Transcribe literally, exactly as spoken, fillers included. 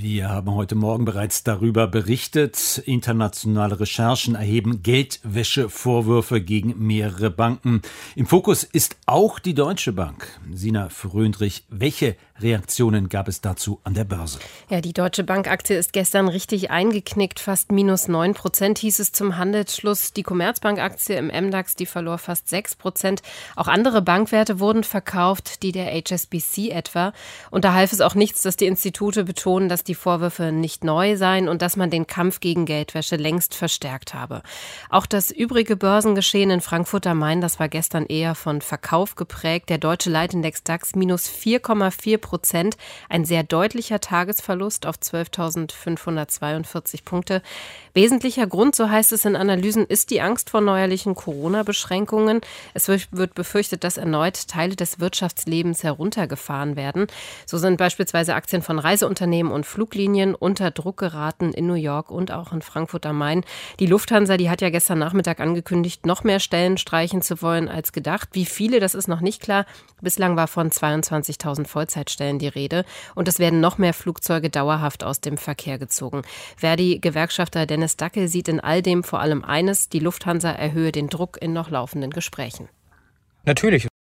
Wir haben heute Morgen bereits darüber berichtet. Internationale Recherchen erheben Geldwäschevorwürfe gegen mehrere Banken. Im Fokus ist auch die Deutsche Bank. Sina Fröndrich, welche Reaktionen gab es dazu an der Börse? Ja, die Deutsche Bank-Aktie ist gestern richtig eingeknickt. Fast minus neun Prozent hieß es zum Handelsschluss. Die Commerzbank-Aktie im M DAX, die verlor fast sechs Prozent. Auch andere Bankwerte wurden verkauft, die der H S B C etwa. Und da half es auch nichts, dass die Institute betonen, dass die Vorwürfe nicht neu seien und dass man den Kampf gegen Geldwäsche längst verstärkt habe. Auch das übrige Börsengeschehen in Frankfurt am Main, das war gestern eher von Verkauf geprägt. Der deutsche Leitindex DAX minus vier Komma vier Prozent, ein sehr deutlicher Tagesverlust auf zwölftausendfünfhundertzweiundvierzig Punkte. Wesentlicher Grund, so heißt es in Analysen, ist die Angst vor neuerlichen Corona-Beschränkungen. Es wird befürchtet, dass erneut Teile des Wirtschaftslebens heruntergefahren werden. So sind beispielsweise Aktien von Reiseunternehmen und Fluglinien unter Druck geraten in New York und auch in Frankfurt am Main. Die Lufthansa, die hat ja gestern Nachmittag angekündigt, noch mehr Stellen streichen zu wollen als gedacht. Wie viele, das ist noch nicht klar. Bislang war von zweiundzwanzigtausend Vollzeitstellen die Rede. Und es werden noch mehr Flugzeuge dauerhaft aus dem Verkehr gezogen. Verdi-Gewerkschafter Dennis Dackel sieht in all dem vor allem eines: Die Lufthansa erhöhe den Druck in noch laufenden Gesprächen. Natürlich